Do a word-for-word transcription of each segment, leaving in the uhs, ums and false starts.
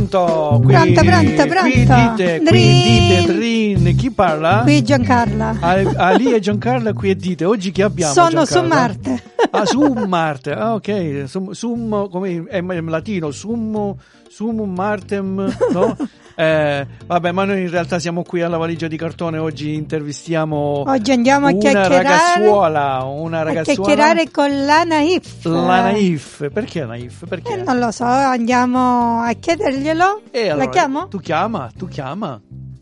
Pronto? Qui, Pronto, pronto, pronto. Qui dite, qui dite, Drin. Chi parla? Qui Giancarla. Ah, ah, lì è Giancarla, qui è dite. Oggi chi abbiamo? Sono Giancarla? su Marte. Ah, su Marte. Ah, ok. Sum, sum come è in latino? Sum, sum Martem, no? Eh, vabbè, ma noi in realtà siamo qui alla Valigia di Cartone. Oggi intervistiamo Oggi andiamo a una chiacchierare ragazzuola, una ragazzuola. A chiacchierare con la Naif. La Naif. Perché Naif? Perché? Eh, non lo so, andiamo a chiederglielo. E allora, la chiamo? Tu chiama, tu chiama.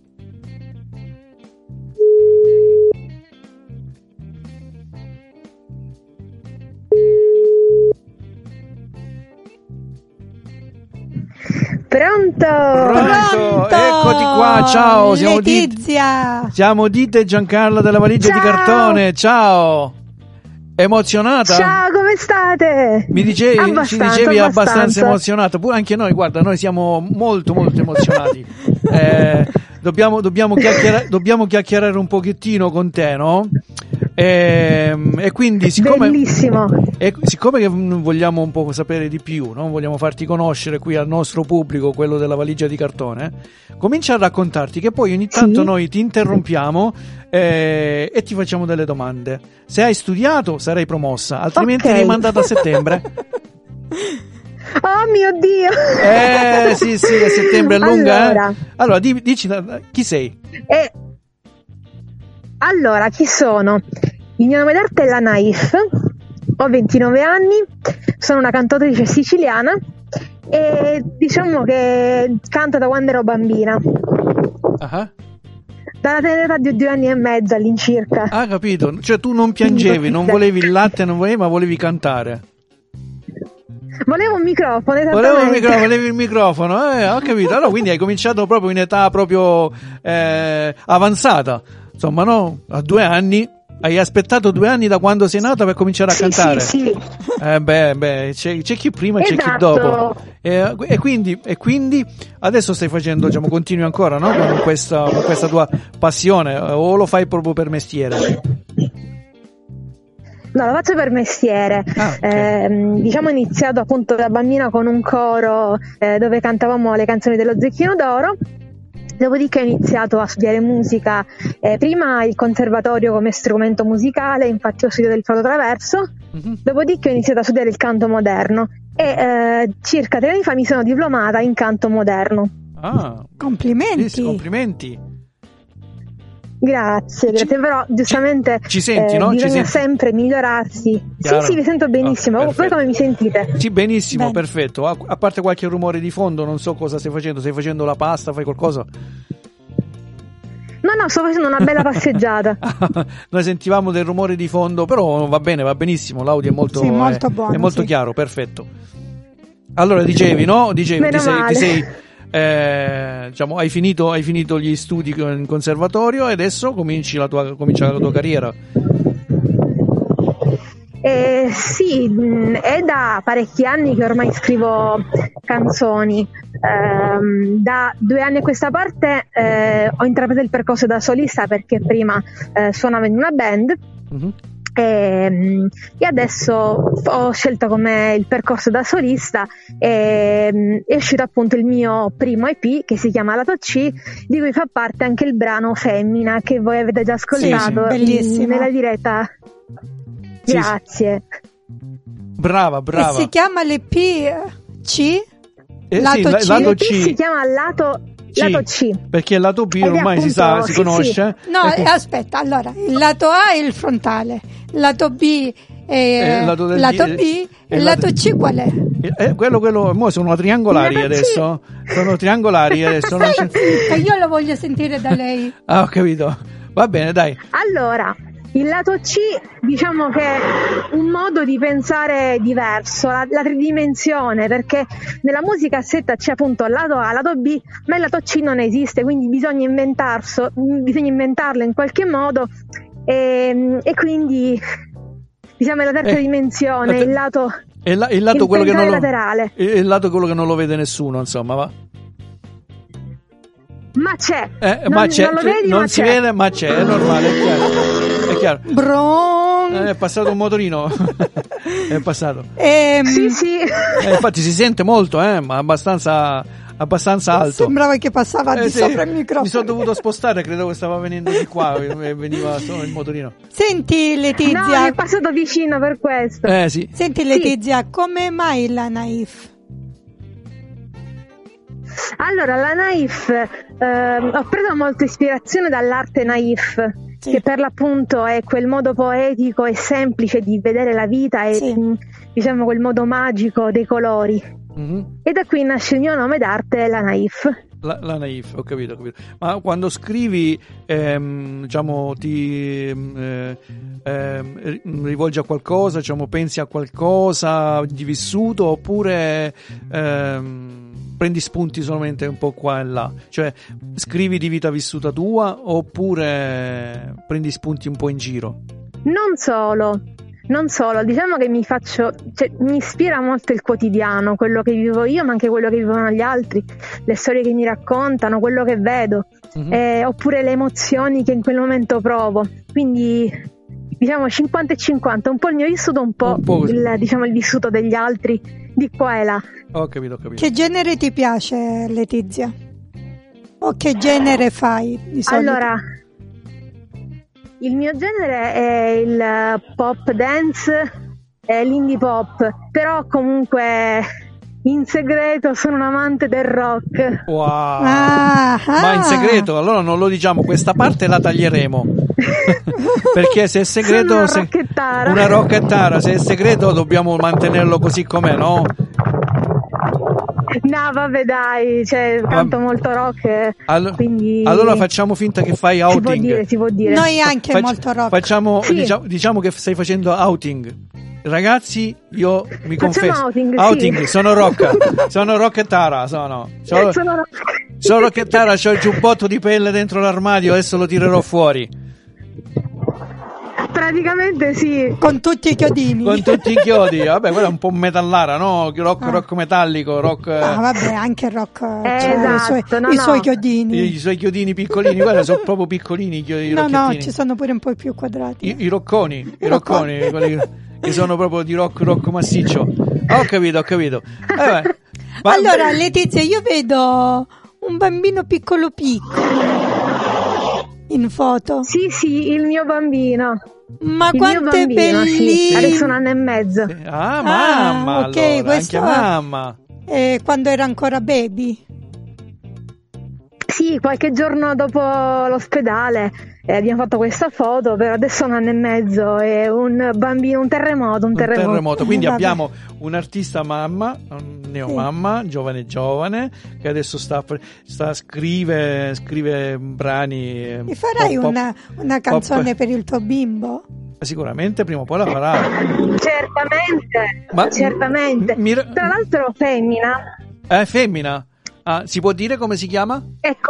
Pronto? Pronto? Pronto? Eccoti qua, ciao, siamo Letizia. Dite, siamo Dite e Giancarla della Valigia Ciao. di Cartone, ciao. Emozionata? Ciao, come state? Mi dicevi, abbastanza, ci dicevi abbastanza. abbastanza emozionata, pure anche noi, guarda, noi siamo molto molto emozionati. eh, dobbiamo, dobbiamo, chiacchierare, dobbiamo chiacchierare un pochettino con te, no? E, e quindi siccome, Bellissimo. e siccome che vogliamo un po' sapere di più, no? Vogliamo farti conoscere qui al nostro pubblico, quello della Valigia di Cartone, comincia a raccontarti, che poi ogni tanto Sì. noi ti interrompiamo eh, e ti facciamo delle domande. Se hai studiato sarai promossa, altrimenti Ok. rimandata a settembre. Oh mio Dio. Eh sì sì, a settembre è lunga. Allora, eh? Allora di, dici chi sei? e... allora, chi sono? Il mio nome d'arte è la Naif, ho ventinove anni, sono una cantautrice siciliana e diciamo che canto da quando ero bambina, Ah, dalla tenera età di due anni e mezzo all'incirca. ah, capito. Cioè tu non piangevi, non volevi il latte, non volevi, ma volevi cantare. Volevo un microfono, esattamente. Volevo il microfono, volevi il microfono, eh, ho capito. Allora quindi hai cominciato proprio in età proprio eh, avanzata. Insomma, no? A due anni. Hai aspettato due anni da quando sei nata per cominciare a Sì, cantare? sì, sì. Eh beh, beh, c'è, c'è chi prima e c'è chi Esatto. dopo. E, e, quindi, e quindi adesso stai facendo, diciamo, continui ancora, no? Con questa, con questa tua passione, o lo fai proprio per mestiere? No, lo faccio per mestiere. Ah, ok. eh, diciamo ho iniziato appunto da bambina con un coro eh, dove cantavamo le canzoni dello Zecchino d'Oro. Dopodiché ho iniziato a studiare musica, eh, prima il conservatorio come strumento musicale, infatti ho studiato il flauto traverso, Mhm. dopodiché ho iniziato a studiare il canto moderno e eh, circa tre anni fa mi sono diplomata in canto moderno. Ah, Complimenti. sì, complimenti. Grazie, Ci- grazie, però giustamente ci senti, eh, no? Ci bisogna senti? sempre migliorarsi. Chiaro. Sì, sì, vi sento benissimo. Ok, Voi perfetto. come mi sentite? Sì, benissimo, Bene. perfetto. A, a parte qualche rumore di fondo, non so cosa stai facendo. Stai facendo la pasta, fai qualcosa? No, no, sto facendo una bella passeggiata. Noi sentivamo del rumore di fondo, però va bene, va benissimo. L'audio è molto, Sì, molto è, buono, è molto sì. chiaro, perfetto. Allora, dicevi, no? Dicevi, Meno ti sei, ti male. sei eh, diciamo, hai finito, hai finito gli studi in conservatorio e adesso cominci la tua, comincia la tua carriera. Eh, sì, mh, è da parecchi anni che ormai scrivo canzoni. Ehm, da due anni a questa parte eh, ho intrapreso il percorso da solista perché prima eh, suonavo in una band. Mhm. E, mh, e adesso ho scelto come il percorso da solista e mh, è uscito appunto il mio primo E P che si chiama Lato C, di cui fa parte anche il brano Femmina che voi avete già ascoltato sì, bellissimo. in- nella diretta. Sì, Grazie. Brava, brava. E si chiama l'E P C? Eh, lato sì, la- C? lato L'E P si C. chiama Lato, C, lato C. perché il lato B Ed è ormai si sa, appunto- si sì, conosce. No, E eh, aspetta, allora, il lato A è il frontale, il lato B è Eh, il lato del lato B- B, eh, e il il lato- lato C qual è? Eh, quello, quello, mo sono triangolari Lato C. adesso. Sono triangolari adesso. non c'è- E io lo voglio sentire da lei. Ah, ho capito. Va bene, dai. Allora, il lato C diciamo che è un modo di pensare diverso, la, la tridimensione, perché nella musica a setta c'è appunto il lato A, il lato B, ma il lato C non esiste, quindi bisogna inventarso, bisogna inventarlo in qualche modo e, e quindi diciamo è la terza Eh, dimensione, la te- il lato, Il, la- il lato il quello che non lo, laterale. il lato quello che non lo vede nessuno, insomma, va. Ma c'è, Eh, non, ma c'è, non lo vedi, non ma si c'è. vede, ma c'è, è normale, è chiaro. È chiaro. Bron. Eh, è passato un motorino. È passato. Ehm, Sì, sì. Eh, infatti si sente molto, eh, ma abbastanza abbastanza alto. Sembrava che passava Eh, di sì, sopra il microfono. mi sono dovuto spostare, credevo che stava venendo di qua e veniva solo il motorino. Senti No, Letizia, mi è passato vicino per questo. Eh sì. senti Letizia, come mai la Naif? Allora, la naif, ehm, ho preso molta ispirazione dall'arte naif, Sì. che per l'appunto è quel modo poetico e semplice di vedere la vita e Sì. mh, diciamo quel modo magico dei colori. Mhm. E da qui nasce il mio nome d'arte, la naif. La, la naif, ho capito, ho capito. Ma quando scrivi, ehm, diciamo, ti ehm, ehm, rivolgi a qualcosa, diciamo, pensi a qualcosa di vissuto, oppure ehm, prendi spunti solamente un po' qua e là? Cioè, scrivi di vita vissuta tua, oppure prendi spunti un po' in giro? Non solo, non solo, diciamo che mi faccio, cioè, mi ispira molto il quotidiano, quello che vivo io, ma anche quello che vivono gli altri, le storie che mi raccontano, quello che vedo, Mhm. eh, oppure le emozioni che in quel momento provo. Quindi, diciamo cinquanta e cinquanta, un po' il mio vissuto, un po', Un po' così. il, diciamo, il vissuto degli altri, di qua e là. Ho capito, ho capito. Che genere ti piace Letizia? O che genere fai di solito? Allora, il mio genere è il pop dance e l'indie pop, però comunque in segreto sono un amante del rock. Wow. Ah, Ma in ah. segreto, allora non lo diciamo, questa parte la taglieremo. Perché se è segreto, Sono una se- rockettara. una rockettara, se è segreto dobbiamo mantenerlo così com'è, no? No, vabbè, dai, cioè, canto molto rock, eh, Allo- quindi Allora facciamo finta che fai si può outing. dire, si può dire. Noi anche Fac- molto rock. Facciamo, Sì. diciamo, diciamo che stai facendo outing. Ragazzi, io mi Facciamo confesso. outing, sì. sono rock. Sono rockettara, sono. Sono, Sono rock. sono rockettara, c'ho il giubbotto di pelle dentro l'armadio, adesso lo tirerò fuori. Praticamente sì. Con tutti i chiodini. Con tutti i chiodi. Vabbè, quello è un po' metallara, no? Rock, Ah. rock metallico, rock. eh, Ah, vabbè, anche il rock Eh, c'ha i esatto, suoi, no, i no. suoi chiodini. I, i suoi chiodini piccolini, guarda, sono proprio piccolini i chiodi, i No, no, rocchettini. ci sono pure un po' più quadrati. I, i rocconi, i I rocconi, rocconi. quelli che sono proprio di rock, rock massiccio. Ho capito, ho capito. Eh beh, ma- Allora, Letizia, io vedo un bambino piccolo piccolo in foto. Sì, sì, il mio bambino. Ma Il quanto mio è bambino, sì. bellino! Adesso un anno e mezzo. Ah, mamma, Ah, ok, allora, questo- anche mamma. Eh, quando era ancora baby. Sì, qualche giorno dopo l'ospedale eh, abbiamo fatto questa foto, però adesso è un anno e mezzo, è un bambino, un terremoto, un Un terremoto. terremoto. Quindi Eh, vabbè. abbiamo un'artista mamma, un neomamma, giovane giovane, che adesso sta, sta scrive, scrive brani. eh, Mi farai pop- pop- una, una canzone pop- per il tuo bimbo? Sicuramente prima o poi la farà. Certamente, Ma- certamente. mi- Tra l'altro femmina, È femmina? Ah, si può dire come si chiama? ecco,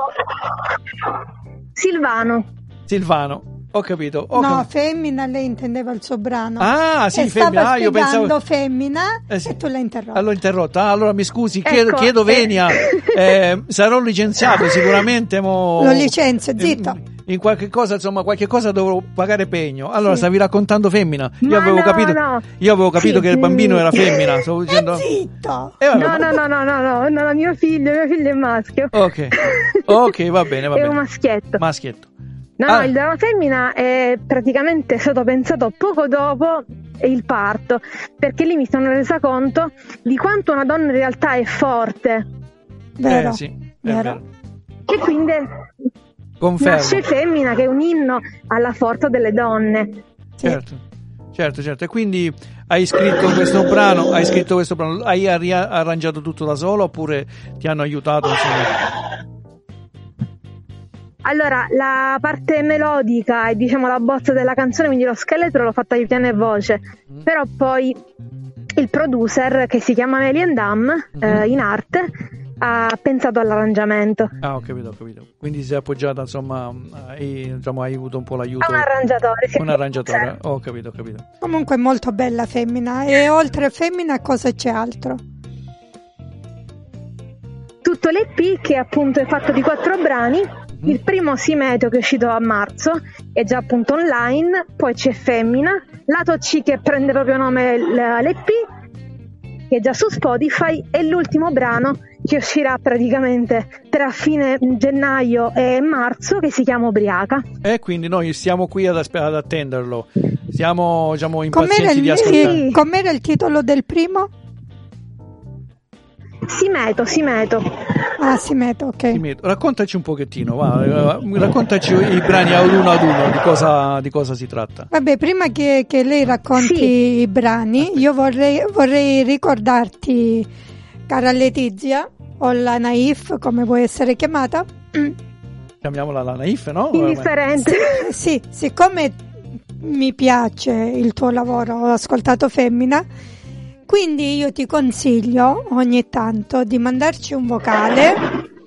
Silvano. Silvano. Ho capito. Ho No, cap- femmina, lei intendeva il suo brano. Ah, sì, e stava femmina. Ah, io spiegando pensavo. femmina Eh, sì. e tu l'hai interrotta. Allora interrotta. Ah, allora mi scusi, chiedo, Ecco, chiedo eh. venia. Eh, sarò licenziato sicuramente. Mo... Lo licenzio, zitto. In, in qualche cosa, insomma, qualche cosa dovrò pagare pegno. Allora, Sì. stavi raccontando femmina. Io Ma avevo no, capito, no. io avevo capito Sì, che il bambino mm. era femmina. Stavo dicendo. Eh, zitto! Eh, vabbè, No, ma- no, no, no, no, no, no, no, mio figlio, mio figlio è maschio. Ok. Ok, va bene, va È bene. un maschietto. Maschietto. No, Ah. no, il della femmina è praticamente stato pensato poco dopo il parto, perché lì mi sono resa conto di quanto una donna in realtà è forte, Vero? Eh, sì, è Vero? vero. e quindi Confermo. nasce femmina, che è un inno alla forza delle donne. Sì. Certo, certo, certo. E quindi hai scritto questo brano, hai scritto questo brano, hai arri- arrangiato tutto da solo oppure ti hanno aiutato? Insomma? Allora, la parte melodica e diciamo la bozza della canzone, quindi lo scheletro l'ho fatta di piano e voce, Mm. però poi il producer, che si chiama Melian Dam, eh, in arte, ha pensato all'arrangiamento. Ah, ho capito, ho capito. Quindi si è appoggiata, insomma, hai, diciamo, hai avuto un po' l'aiuto. A un arrangiatore, sì. Un arrangiatore. Oh, ho capito, ho capito. Comunque è molto bella femmina. E oltre femmina cosa c'è altro? Tutto l'E P, che appunto è fatto di quattro brani. Il primo, Simeteo, che è uscito a marzo, è già appunto online. Poi c'è Femmina, lato C, che prende proprio nome l'E P, che è già su Spotify, e l'ultimo brano che uscirà praticamente tra fine gennaio e marzo, che si chiama Ubriaca. E quindi noi stiamo qui ad, aspe- ad attenderlo, siamo, diciamo, Com'era impazienti il, di ascoltare. com'era il titolo del primo? Simeto, Simeto. Ah, Simeto, ok. Simeto. Raccontaci un pochettino, va, raccontaci i brani ad uno ad uno, di cosa, di cosa si tratta. Vabbè, prima che, che lei racconti Sì. i brani, io vorrei, vorrei ricordarti, cara Letizia, o la Naif, come vuoi essere chiamata. Chiamiamola la Naif, no? Indifferente. Sì, siccome mi piace il tuo lavoro, ho ascoltato Femmina, quindi io ti consiglio ogni tanto di mandarci un vocale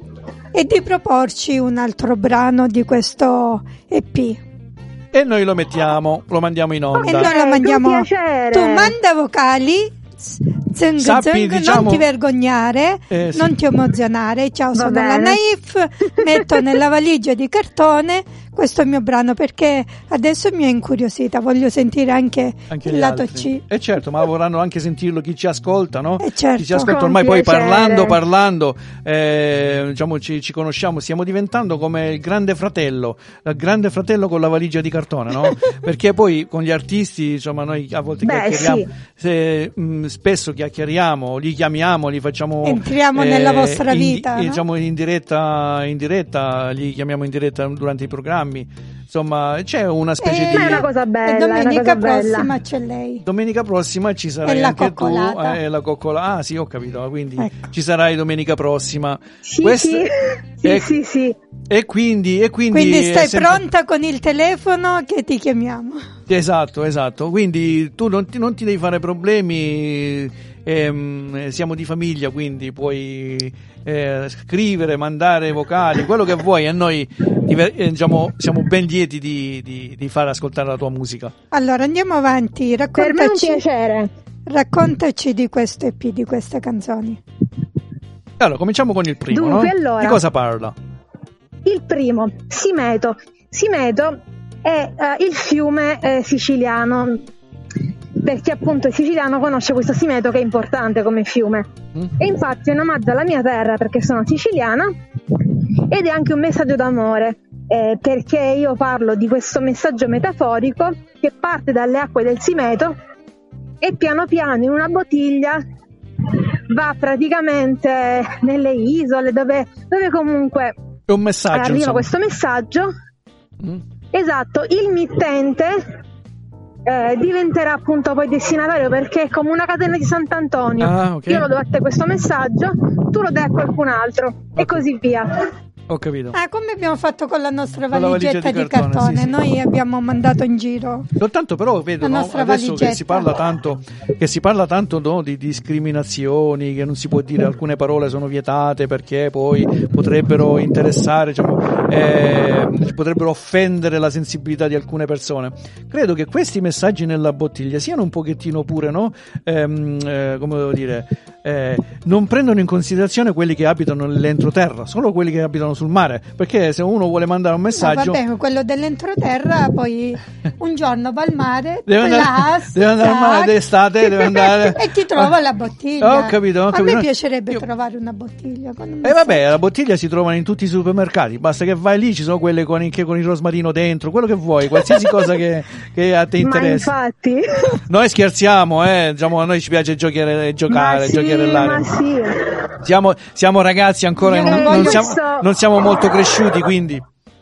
e di proporci un altro brano di questo E P. E noi lo mettiamo, lo mandiamo in E onda. noi lo Eh, mandiamo. con piacere. Tu manda vocali. Zeng, Sappi, zeng, diciamo- non ti vergognare, Eh, sì. non ti emozionare. Ciao, Va sono la bene. Naif. Metto nella valigia di cartone questo è il mio brano, perché adesso mi è incuriosita, voglio sentire anche, Anche il gli lato altri. C. E certo, ma vorranno anche sentirlo chi ci ascolta, no? Eh, certo. Chi ci ascolta Con ormai, poi piacere. parlando, parlando, eh, diciamo ci, ci conosciamo, stiamo diventando come il grande fratello, il grande fratello con la valigia di cartone, no? Perché poi con gli artisti, insomma, noi a volte Beh, chiacchieriamo, sì. se, mh, spesso chiacchieriamo, li chiamiamo, li facciamo... Entriamo nella vostra in- vita, no? Diciamo in diretta, in diretta, li chiamiamo in diretta durante i programmi. Insomma, c'è una specie Eh, di... Ma è una cosa E bella, è una domenica cosa bella. prossima c'è lei. Domenica prossima ci sarai E la anche coccolata. tu, eh, la coccola. Ah, sì, ho capito. Quindi Ecco. ci sarai domenica prossima. Sì, Questo- sì, sì, e, sì, sì. e quindi, e quindi, Quindi è stai sempre- pronta con il telefono che ti chiamiamo. Esatto, esatto. Quindi tu non ti, non ti devi fare problemi. ehm, siamo di famiglia, quindi puoi eh, scrivere, mandare vocali, quello che vuoi. A noi diver- eh, diciamo, siamo ben lieti di, di, di far ascoltare la tua musica. Allora andiamo avanti, Per me è un raccontaci, piacere. raccontaci di questo E P, di queste canzoni. Allora, cominciamo con il primo. Dunque, no? allora. Di cosa parla? Il primo, Simeto. Simeto è eh, il fiume eh, siciliano, perché appunto il siciliano conosce questo Simeto che è importante come fiume. Mm? E infatti è un omaggio alla mia terra, perché sono siciliana, ed è anche un messaggio d'amore, eh, perché io parlo di questo messaggio metaforico che parte dalle acque del Simeto e piano piano in una bottiglia va praticamente nelle isole dove, dove comunque È un messaggio. arriva insomma. questo messaggio. Mm? Esatto, il mittente eh, diventerà appunto poi destinatario, perché è come una catena di Sant'Antonio. Ah, ok. Io lo do a te questo messaggio, tu lo dai a qualcun altro, e Ok. così via. Ho capito. Ah, come abbiamo fatto con la nostra Con la valigetta valigia di di cartone, cartone, sì, sì. noi abbiamo mandato in giro. Soltanto però vedo, La no, nostra adesso che valigetta. si parla tanto, che si parla tanto no, di discriminazioni, che non si può dire, alcune parole sono vietate perché poi potrebbero interessare, diciamo, eh, potrebbero offendere la sensibilità di alcune persone. Credo che questi messaggi nella bottiglia siano un pochettino pure, no? Ehm, eh, come devo dire, eh, non prendono in considerazione quelli che abitano nell'entroterra, solo quelli che abitano sul mare, perché se uno vuole mandare un No, messaggio vabbè, quello dell'entroterra poi un giorno va al mare, Deve andare- plas, deve andare al mare tac, d'estate, deve andare- e ti trova la bottiglia. Ho capito, ho A capito. me piacerebbe Io- trovare una bottiglia con un E vabbè, messaggio. la bottiglia si trovano in tutti i supermercati, basta che vai lì, ci sono quelle con, anche con il rosmarino dentro, quello che vuoi, qualsiasi cosa che, che a te Ma interessa. infatti, Noi scherziamo, eh, diciamo, a noi ci piace giocare, giocare, ma sì, giocherellare. ma sì. Siamo, siamo ragazzi ancora, Io non, non non voglio siamo, questo- non siamo molto cresciuti, quindi...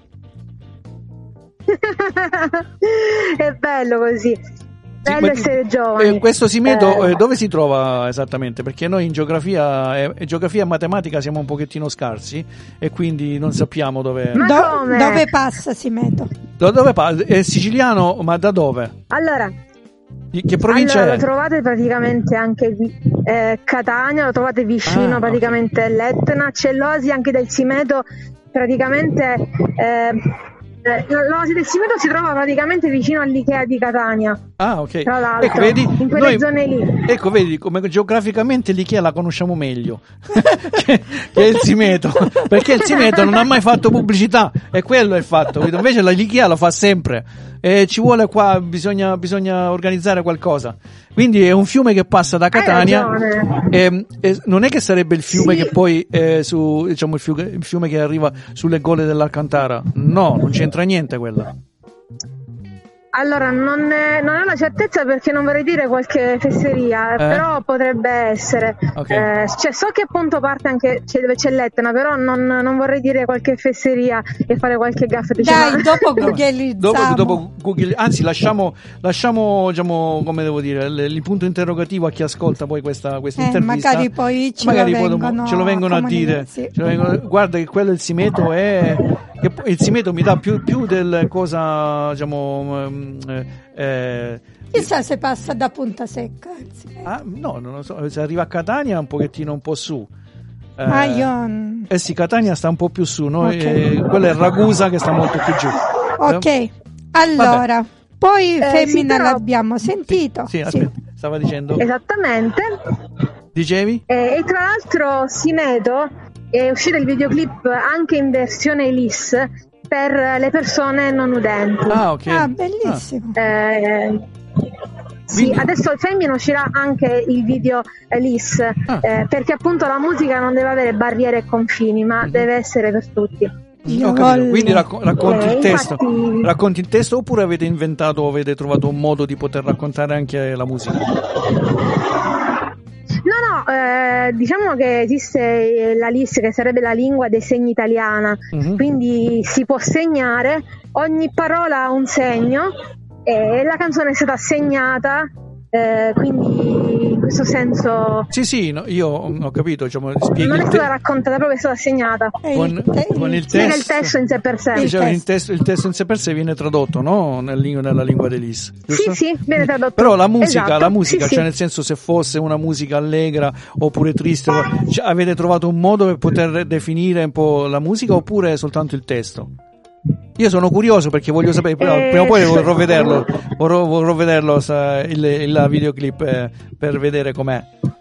È bello così, Sì, bello ma- essere giovani. eh, questo Simeto Eh, eh, dove si trova esattamente? Perché noi in geografia e eh, geografia e matematica siamo un pochettino scarsi e quindi non sappiamo dove... Ma Do- come? dove passa Simeto? Da dove pa- è siciliano, ma da dove? Allora, Di- Che provincia allora è? lo trovate praticamente anche vi- eh, Catania, lo trovate vicino Ah, praticamente all'Etna, c'è l'oasi anche del Simeto, praticamente eh, eh, l'oasi del Simeto si trova praticamente vicino all'Ikea di Catania. Ah, ok. Tra l'altro, ecco, vedi, in quelle noi, zone lì. Ecco, vedi come geograficamente l'Ikea la conosciamo meglio che, che il Simeto, perché il Simeto non ha mai fatto pubblicità, e quello è il fatto. Invece l'Ikea lo fa sempre, e ci vuole qua, bisogna, bisogna organizzare qualcosa. Quindi è un fiume che passa da Catania, e, e non è che sarebbe il fiume sì. che poi è su, diciamo, il fiume, il fiume che arriva sulle gole dell'Alcantara. No, non c'entra niente quella. Allora, non, è, non ho la certezza perché non vorrei dire qualche fesseria, eh? Però potrebbe essere. Okay. Eh, cioè, so che appunto parte anche c'è, dove c'è l'Etna, però non, non vorrei dire qualche fesseria e fare qualche gaffa. Dai, dopo googlizziamo. Dopo, dopo Google, anzi, lasciamo, lasciamo diciamo, come devo dire, l- il punto interrogativo a chi ascolta poi questa, questa Eh, intervista. magari poi ce magari lo poi vengono ce lo vengono a, a dire. sì. Ce lo vengono, guarda che quello il Simeto è. Che il Simeto mi dà più, più del cosa, diciamo. Eh, Chissà se passa da Punta Secca. ah, no, non lo so. Se arriva a Catania un pochettino un po' su. Eh, ah, io... eh sì, Catania sta un po' più su, no? Okay. Eh, quello è Ragusa che sta molto più giù. Ok, eh? allora, Vabbè. poi Eh, Femmina sì, però... l'abbiamo sentito. Sì, sì, aspetta, stava dicendo. Esattamente. Dicevi? Eh, e tra l'altro Simeto è uscito il videoclip anche in versione L I S per le persone non udenti. Ah, ok. Ah, bellissimo. Ah. Eh, sì, Quindi... adesso il Femmina uscirà anche il video L I S, ah. eh, perché appunto la musica non deve avere barriere e confini, ma mm-hmm. deve essere per tutti. Ho capito. Quindi racco- racconti eh, il testo, infatti... racconti il testo, oppure avete inventato o avete trovato un modo di poter raccontare anche la musica? No, no, eh, diciamo che esiste la L I S, che sarebbe la lingua dei segni italiana, mm-hmm. quindi si può segnare, ogni parola ha un segno e la canzone è stata segnata, eh, quindi in questo senso... Sì, sì, no, io ho capito, diciamo, spieghi non è il stata te- raccontata, proprio è stata segnata. Con, te- con il Spiega testo, il testo in sé per sé. Il, diciamo, testo. Il, testo, il testo in sé per sé viene tradotto, no? Nel, nella lingua dell'I S. Sì, sì, viene tradotto. Però la musica, esatto. la musica, sì, cioè sì. nel senso, se fosse una musica allegra oppure triste, cioè, avete trovato un modo per poter definire un po' la musica, oppure soltanto il testo? Io sono curioso perché voglio sapere, prima, eh, prima o poi vorrò vederlo, vorrò, vorrò vederlo sa, il, il videoclip eh, per vedere com'è.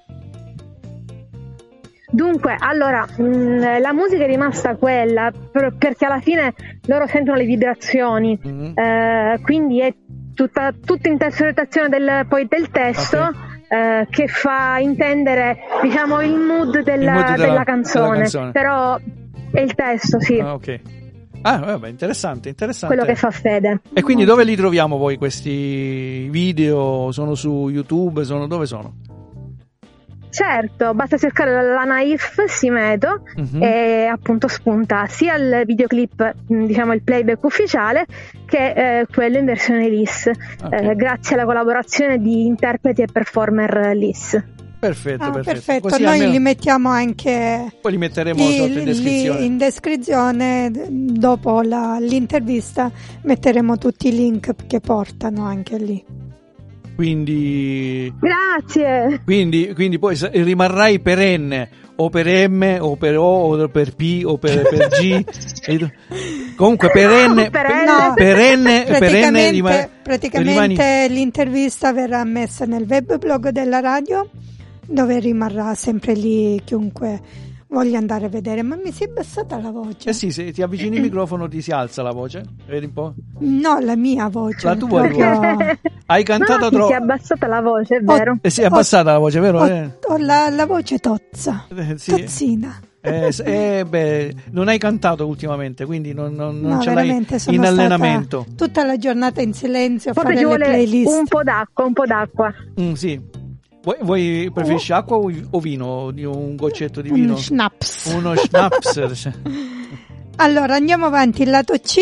Dunque, allora, mh, la musica è rimasta quella, per, perché alla fine loro sentono le vibrazioni, mm-hmm. eh, quindi è tutta, tutta interpretazione del, poi del testo, okay. eh, che fa intendere, diciamo, il mood della, il mood della, della, canzone, della canzone, però è il testo, sì. Ah, ok. Ah, vabbè, interessante, interessante. Quello che fa fede. E quindi dove li troviamo poi questi video? Sono su YouTube? Sono, dove sono? Certo, basta cercare la Naif Simeto uh-huh. e appunto spunta sia il videoclip, diciamo il playback ufficiale, che eh, quello in versione L I S, okay. eh, grazie alla collaborazione di interpreti e performer L I S. Perfetto, ah, perfetto. perfetto. Così Noi almeno... li mettiamo anche poi li metteremo lì, sotto in descrizione. Lì in descrizione, dopo la, l'intervista metteremo tutti i link che portano anche lì. Quindi grazie. Quindi, quindi poi rimarrai perenne o per M o per O o per P o per, per G. Comunque perenne, perenne, no, perenne, praticamente, perenne rima, praticamente rimani... l'intervista verrà messa nel web blog della radio, dove rimarrà sempre lì chiunque voglia andare a vedere. Ma mi si è abbassata la voce. Eh sì, se ti avvicini il microfono ti si alza la voce. Vedi un po'? No, la mia voce. La tua proprio... voce. Hai cantato no, troppo. Si è abbassata la voce, è vero. Oh, eh, si è abbassata ho, la voce, vero? Ho, eh? ho la, la voce tozza. Eh, sì. Tozzina. Eh, eh, beh, non hai cantato ultimamente, quindi non, non, non no, ce l'hai in allenamento. Tutta la giornata in silenzio a Forse fare ci le vuole playlist. un po' d'acqua, un po' d'acqua. Mm, sì. Vuoi, vuoi preferisci oh. acqua o vino? Un goccetto di vino? Uno schnapps. Uno schnapps. Allora, andiamo avanti. Il lato C.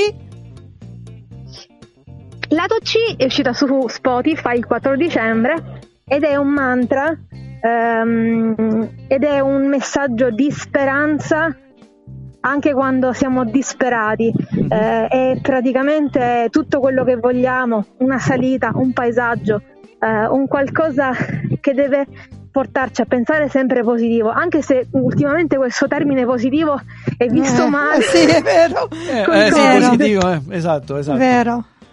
Il lato C è uscita su Spotify il quattro dicembre ed è un mantra um, ed è un messaggio di speranza anche quando siamo disperati. Mm-hmm. Eh, è praticamente tutto quello che vogliamo, una salita, un paesaggio, Uh, un qualcosa che deve portarci a pensare sempre positivo, anche se ultimamente questo termine positivo è visto eh, male. Sì, è vero. Eh, eh, sì, positivo, eh. esatto, esatto. Vero.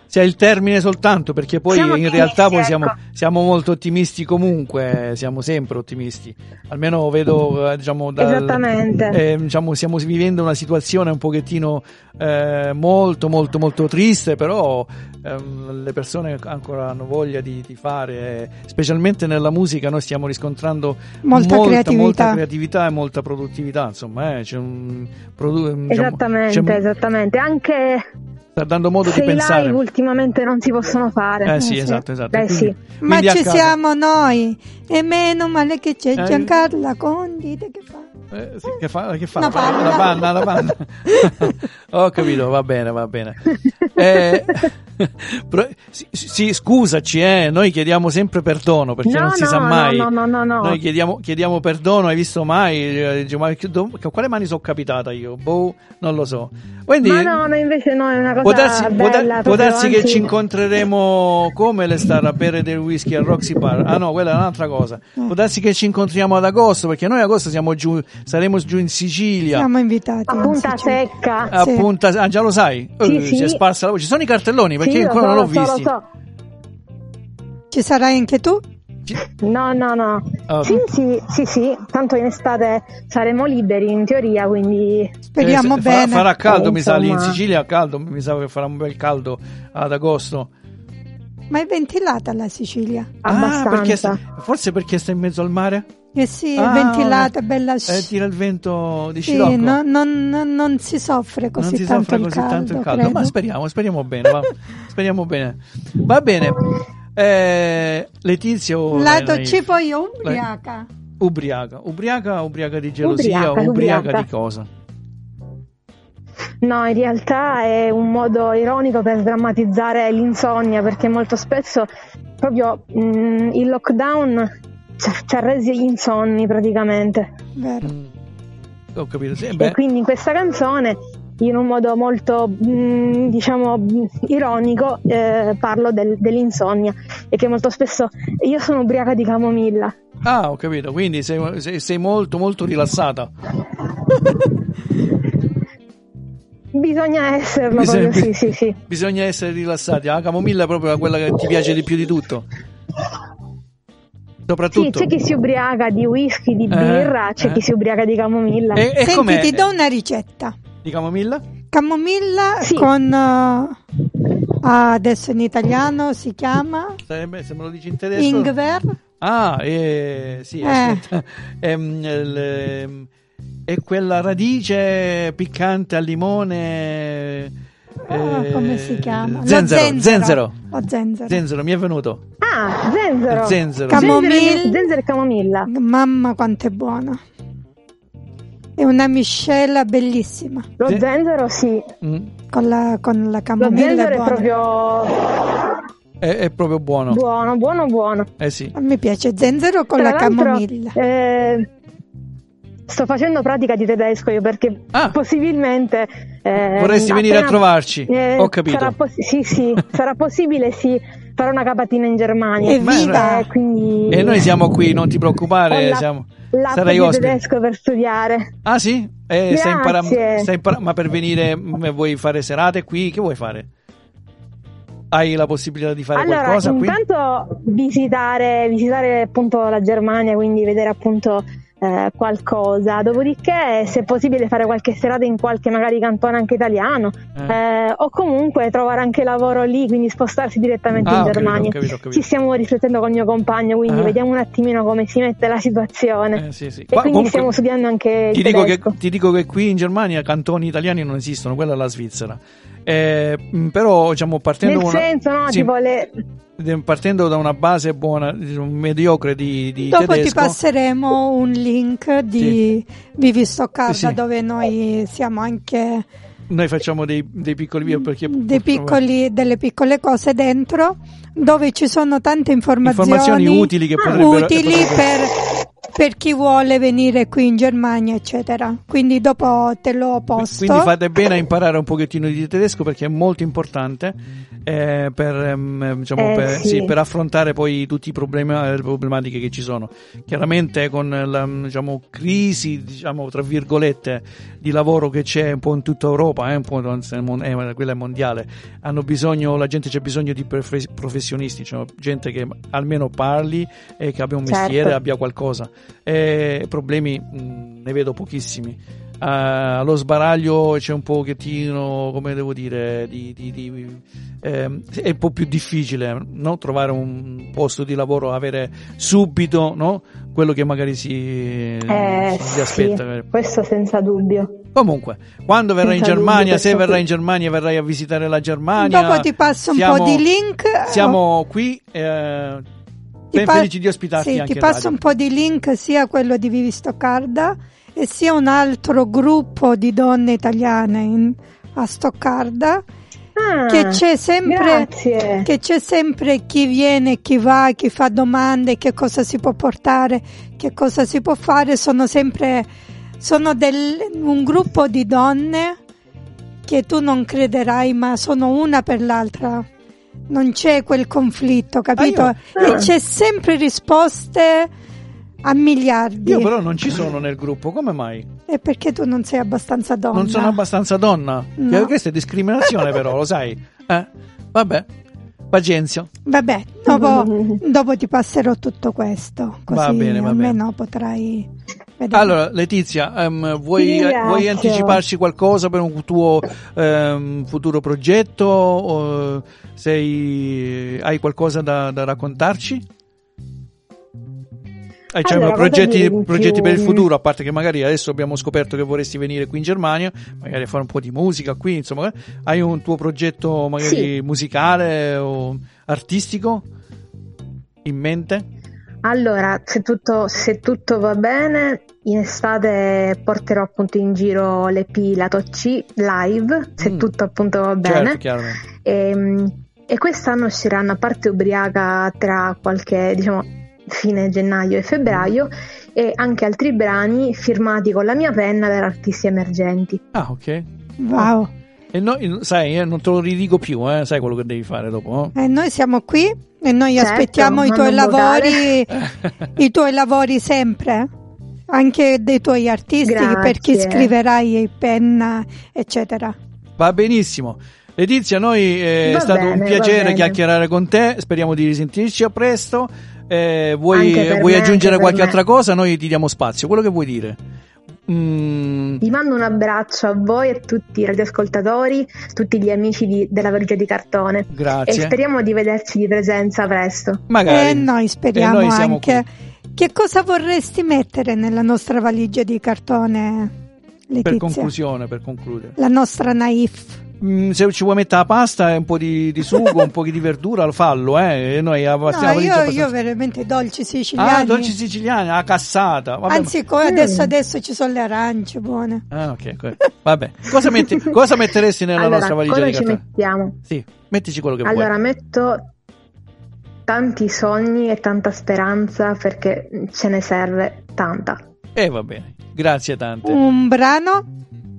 sia il termine soltanto, perché poi siamo in ottimisti, realtà poi ecco. siamo, siamo molto ottimisti comunque, siamo sempre ottimisti, almeno vedo, eh, diciamo, dal, Esattamente. eh, diciamo, stiamo vivendo una situazione un pochettino eh, molto molto molto triste, però ehm, le persone ancora hanno voglia di, di fare, eh, specialmente nella musica noi stiamo riscontrando Molta molta, creatività. molta creatività e molta produttività, insomma, eh, c'è un produ- diciamo, Esattamente, c'è- esattamente. Anche sta dando modo se di i pensare. live ultimamente non si possono fare. Eh sì, Eh, sì. esatto, esatto. Beh, Quindi- sì. Ma quindi a ci casa- siamo noi, e meno male che c'è Eh, Giancarla Condite che fa. Eh, sì, che fa? Che fa? Una La panna, la panna. panna, la panna. Ho capito, va bene, va bene. Eh, però- sì, sì, scusaci, eh, noi chiediamo sempre perdono perché No, non si no, sa mai. no, no, no, no. Noi chiediamo, chiediamo perdono, hai visto mai? Eh, dice, ma che- do- che- quale mani sono capitata io? Boh, non lo so. Quindi, Ma no, no, invece no, è una cosa può darsi, può da- bella. può proprio, darsi che anzi- ci incontreremo come le star a bere del whisky al Roxy Bar. Ah no, quella è un'altra cosa. Può darsi che ci incontriamo ad agosto, perché noi ad agosto siamo giù, saremo giù in Sicilia. Siamo invitati. a in Punta Sicilia. Secca. A Sì. Punta, ah, già lo sai? Sì, Eh, sì. Si è sparsa la voce. Ci sono i cartelloni perché Sì, io lo ancora so, non l'ho lo so, visti. lo so. Ci sarai anche tu? Ci- No, no, no. Ah, Sì, sì, sì, sì, tanto in estate saremo liberi in teoria, quindi Speriamo eh, se- farà, bene. farà caldo, Eh, mi sa, lì in insomma. Sicilia caldo, mi sa che farà un bel caldo ad agosto. Ma è ventilata la Sicilia? abbastanza. Ah, perché sta- forse perché sta in mezzo al mare? Eh sì, è Ah, ventilata, è bella. Eh, tira il vento di sì, scirocco. no- non, non- non si soffre così non si tanto soffre il così caldo, tanto il caldo, credo. ma speriamo, speriamo bene, va. Speriamo bene. Va bene. Eh, Letizio Lato lei- C poi io ubriaca. ubriaca, ubriaca, ubriaca di gelosia, Ubriaca, ubriaca, ubriaca. di cosa? No, in realtà è un modo ironico per sdrammatizzare l'insonnia, perché molto spesso proprio mh, il lockdown ci ha, ci ha resi insonni praticamente. Vero. Mm. Ho capito, sì, E beh, quindi in questa canzone, in un modo molto mh, diciamo mh, ironico, eh, parlo del- dell'insonnia, e che molto spesso io sono ubriaca di camomilla. ah, ho capito, quindi sei, sei, sei molto molto rilassata. Bisogna esserlo Bisogna- proprio, sì, sì, sì. Bisogna essere rilassati. La camomilla è proprio quella che ti piace di più di tutto. Sì, Soprattutto. c'è chi si ubriaca di whisky, di Eh, birra, c'è eh. chi si ubriaca di camomilla. E, e Senti, com'è? ti do una ricetta. Di camomilla? Camomilla Sì. con eh, ah, adesso in italiano si chiama Sarebbe, se me lo dici in tedesco. Ingwer. Ah, eh, sì, Eh. aspetta. Ehm, il, ehm, è quella radice piccante al limone. Ah, eh, come si chiama? Lo Zenzero, zenzero. zenzero. Lo zenzero. Zenzero, mi è venuto. Ah, zenzero. Zenzero. Camomilla. Zenzero, zenzero e camomilla. Mamma quanto è buona. È una miscela bellissima. Lo Ze- zenzero sì. Mm, Con la, con la Lo camomilla zenzero è è buona. proprio è, è proprio buono. buono, buono, buono. Eh sì. A me piace zenzero con Tra la l'altro, camomilla. eh, sto facendo pratica di tedesco io, perché Ah. possibilmente eh, Vorresti venire a appena- trovarci? eh, Ho capito. sarà poss- sì, sì, sarà possibile, sì, fare una capatina in Germania. Evviva! Eh, quindi E noi siamo qui, non ti ho preoccupare, la- siamo... l'app sarai di ospite. tedesco per studiare. Ah sì? Eh, stai imparando, Grazie. stai impara- ma per venire mh, vuoi fare serate qui? Che vuoi fare? Hai la possibilità di fare Allora, qualcosa qui? intanto visitare, visitare appunto la Germania, quindi vedere appunto eh, qualcosa. Dopodiché, se è possibile, fare qualche serata in qualche magari cantone anche italiano, Eh. eh, o comunque trovare anche lavoro lì, quindi spostarsi direttamente Ah, in ho capito, Germania. ho capito, ho capito. Ci stiamo riflettendo con il mio compagno, quindi Ah. vediamo un attimino come si mette la situazione. Eh, sì, sì. E Qua- quindi comunque, stiamo studiando anche ti il dico, che, tedesco. ti dico che qui in Germania cantoni italiani non esistono, quella è la Svizzera. Eh, mh, però diciamo partendo, Nel una- senso, no, sì, tipo le... partendo da una base buona, diciamo, mediocre di, di Dopo tedesco. ti passeremo un link di Vivi Stoccarda Sì. dove noi siamo anche Noi facciamo dei, dei piccoli video perché dei piccoli, delle piccole cose dentro dove ci sono tante informazioni, informazioni utili che potrebbero, utili che potrebbero- per, per chi vuole venire qui in Germania, eccetera. Quindi dopo te lo posto. Quindi fate bene a imparare un pochettino di tedesco perché è molto importante. eh, per, ehm, diciamo, Eh, per, sì. sì, per affrontare poi tutti i problemi, le problematiche che ci sono. Chiaramente con la, diciamo, crisi, diciamo, tra virgolette, di lavoro che c'è un po' in tutta Europa, eh, un po' eh, quella è mondiale, hanno bisogno, la gente c'è bisogno di profe- professionisti, cioè gente che almeno parli e che abbia un Certo. mestiere, abbia qualcosa. E problemi mh, ne vedo pochissimi. Uh, allo sbaraglio c'è un pochettino, come devo dire, di, di, di, ehm, è un po' più difficile, no? Trovare un posto di lavoro, avere subito, no? Quello che magari si, Eh, si sì, aspetta. questo senza dubbio. Comunque, quando verrai in Senza Germania, dubbio, se questo verrai qui. in Germania, verrai a visitare la Germania. Dopo ti passo un siamo, po' di link. Siamo qui, eh, Ti ben pa- felici di ospitarti sì, anche ti in passo radio. un po' di link, sia quello di Vivi Stoccarda e sia un altro gruppo di donne italiane in- a Stoccarda, Ah, che c'è sempre grazie. che c'è sempre chi viene, chi va, chi fa domande, che cosa si può portare, che cosa si può fare. Sono sempre sono del, un gruppo di donne che tu non crederai, ma sono una per l'altra. Non c'è quel conflitto, capito? Ah, io- E c'è sempre risposte a miliardi. Io però non ci sono nel gruppo, come mai? È perché tu non sei abbastanza donna. Non sono abbastanza donna? No. Che- Questa è discriminazione però, lo sai? Eh? Vabbè, pazienza. Vabbè, dopo, dopo ti passerò tutto questo, così Va bene, va almeno potrai vedere. Allora, Letizia, ehm, Ti vuoi, ringrazio. vuoi anticiparci qualcosa per un tuo ehm, futuro progetto? O sei, hai qualcosa da, da raccontarci? Eh, cioè, Allora, cosa progetti, dire in progetti più? per il futuro, a parte che magari adesso abbiamo scoperto che vorresti venire qui in Germania, magari a fare un po' di musica qui, insomma, hai un tuo progetto magari Sì. musicale o artistico in mente? Allora, se tutto, se tutto va bene, in estate porterò appunto in giro l'E P Lato C live, se Mm. tutto appunto va Certo, bene. chiaramente. E, e quest'anno usciranno a parte ubriaca tra qualche, diciamo, fine gennaio e febbraio, e anche altri brani firmati con la mia penna per artisti emergenti. Ah, ok. Wow. E noi, sai, eh, non te lo ridico più, eh, sai quello che devi fare dopo, no? E noi siamo qui e noi Certo, aspettiamo i tuoi mando un lavori, i tuoi lavori sempre, anche dei tuoi artisti, per chi Grazie. scriverai penna, eccetera. Va benissimo. Letizia, noi eh, è Va stato bene, un va piacere bene. chiacchierare con te, speriamo di risentirci a presto. Eh, vuoi Anche per vuoi me, aggiungere anche per qualche me. altra cosa? Noi ti diamo spazio, quello che vuoi dire. Mm, Vi mando un abbraccio a voi e a tutti i radioascoltatori, tutti gli amici di- della Valigia di Cartone, e grazie. speriamo di vederci di presenza presto. Magari. E noi speriamo E noi siamo anche. Che cosa vorresti mettere nella nostra valigia di cartone, qui. Per Letizia? conclusione, per concludere. La nostra naif. Mm, se ci vuoi mettere la pasta e un po' di, di sugo, un po' di verdura, lo fallo, eh. E noi No, abbastiamo io, abbastanza- io veramente dolci siciliani. Ah, dolci siciliani, la cassata. Vabbè, Anzi, co- adesso, adesso ci sono le arance buone. Ah, ok, ok. Vabbè. Cosa, metti, cosa metteresti nella Allora, nostra valigia cosa di ci cartone? mettiamo? Sì, mettici quello che Allora, vuoi. metto tanti sogni e tanta speranza, perché ce ne serve tanta. E va bene. Grazie tante. Un brano?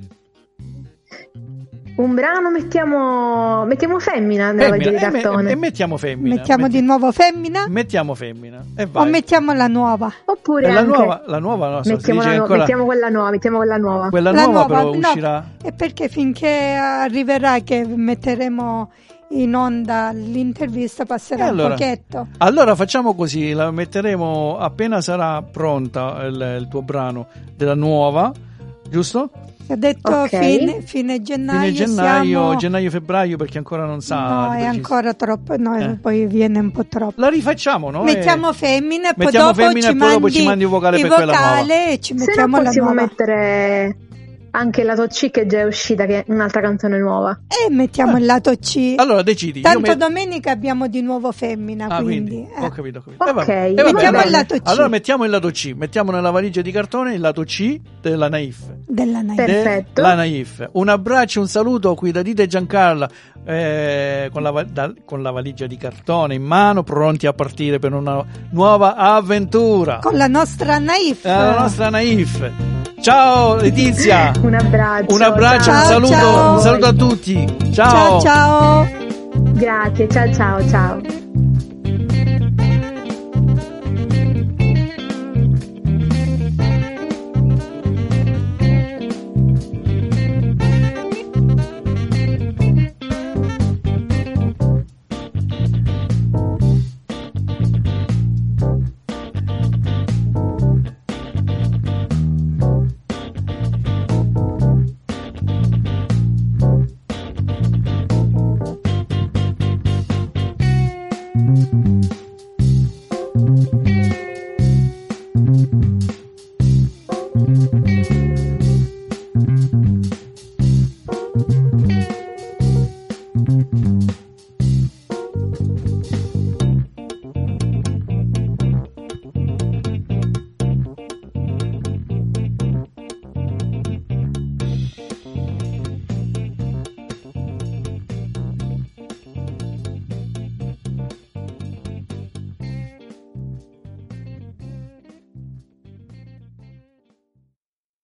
Un brano, mettiamo mettiamo femmina nella Femmina, valigia di e, me- cartone. e mettiamo femmina. Mettiamo Metti- di nuovo femmina? mettiamo femmina. E O vai. mettiamo la nuova? Oppure E la anche nuova, la nuova no, so, si mettiamo, dice la nu- ancora mettiamo quella nuova, mettiamo quella nuova. quella La nuova, nuova, però no. uscirà. E perché finché arriverà che metteremo in onda l'intervista passerà E allora? un pochetto. Allora facciamo così, la metteremo appena sarà pronta il, il tuo brano della nuova, giusto? Ho detto Ok. fine, fine gennaio. Fine gennaio, siamo... gennaio-febbraio, perché ancora non sa. No, di è preciso. ancora troppo, no, Eh. poi viene un po' troppo. La rifacciamo, no? Mettiamo E- femmina e poi Mettiamo dopo, femmina ci, e poi dopo mandi ci mandi il vocale il per quella nuova. vocale e ci Se no mettiamo la possiamo nuova. mettere anche Lato C, che già è uscita, che è un'altra canzone nuova. E mettiamo il lato C. Allora decidi. io Tanto met- domenica abbiamo di nuovo femmina, Ah, quindi, quindi, eh. ho capito, ho capito. Ok, Eh, vabbè. Eh, vabbè, mettiamo allora- il lato C Allora mettiamo il lato C, mettiamo nella valigia di cartone il lato C della Naif. della Naif. Perfetto. La Naif. Un abbraccio, un saluto qui da Dita e Giancarla, eh, con, la, va- da- con la valigia di cartone in mano, pronti a partire per una nuova avventura. Con la nostra Naif. La nostra Naif. Ciao Letizia. Un abbraccio. Un abbraccio, Ciao, un saluto, ciao. un saluto a tutti. Ciao ciao. Grazie, ciao ciao ciao.